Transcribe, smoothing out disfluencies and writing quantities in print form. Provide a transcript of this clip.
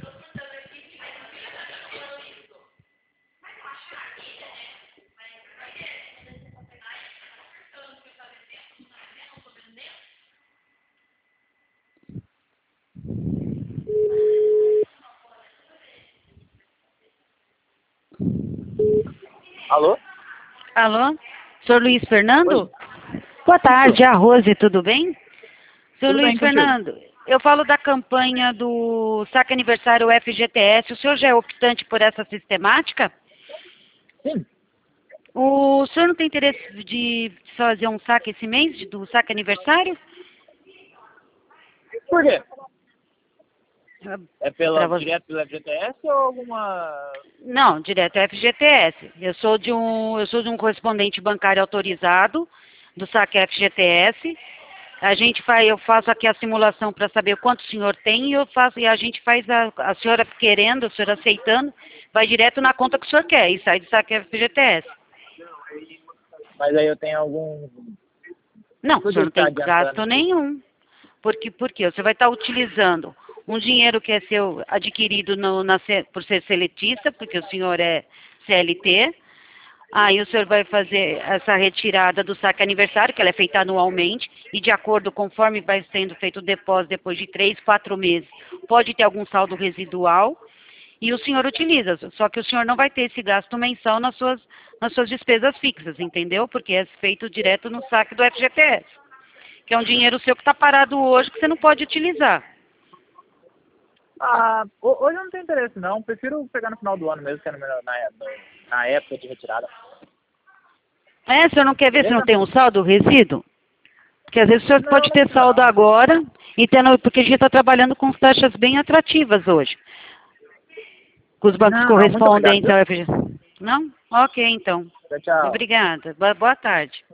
Alô? Alô? Senhor Luiz Fernando? Oi. Boa tarde, a Rose, tudo bem? Senhor Tudo Luiz bem contigo? Fernando, eu falo da campanha do Saque Aniversário FGTS. O senhor já é optante por essa sistemática? Sim. O senhor não tem interesse de fazer um saque esse mês, do Saque Aniversário? Por quê? É Pra você. direto pela FGTS ou alguma... Não, direto é FGTS. Eu sou de um correspondente bancário autorizado do Saque FGTS. Eu faço aqui a simulação para saber quanto o senhor tem e a gente faz a senhora querendo, a senhora aceitando, vai direto na conta que o senhor quer e sai do Saque FGTS. Mas aí eu tenho algum... Não, Por o senhor que não tá tem adiantando? gasto nenhum. Porque você vai estar utilizando um dinheiro que é seu adquirido por ser seletista, porque o senhor é CLT. Aí o senhor vai fazer essa retirada do saque aniversário, que ela é feita anualmente, e de acordo conforme vai sendo feito o depósito depois de 3, 4 meses, pode ter algum saldo residual, e o senhor utiliza. Só que o senhor não vai ter esse gasto mensal nas suas despesas fixas, entendeu? Porque é feito direto no saque do FGTS, que é um dinheiro seu que está parado hoje que você não pode utilizar. Hoje eu não tenho interesse não, prefiro pegar no final do ano mesmo, que é na época de retirada. O senhor não quer ver se Beleza? não tem um saldo resíduo? Porque às vezes o senhor Não, pode não ter precisa saldo não. agora, porque a gente está trabalhando com taxas bem atrativas hoje, com os bancos Não, muito obrigado, correspondentes viu? ao FGTS. Não? Ok, então. Tchau, tchau. Obrigada. Boa tarde.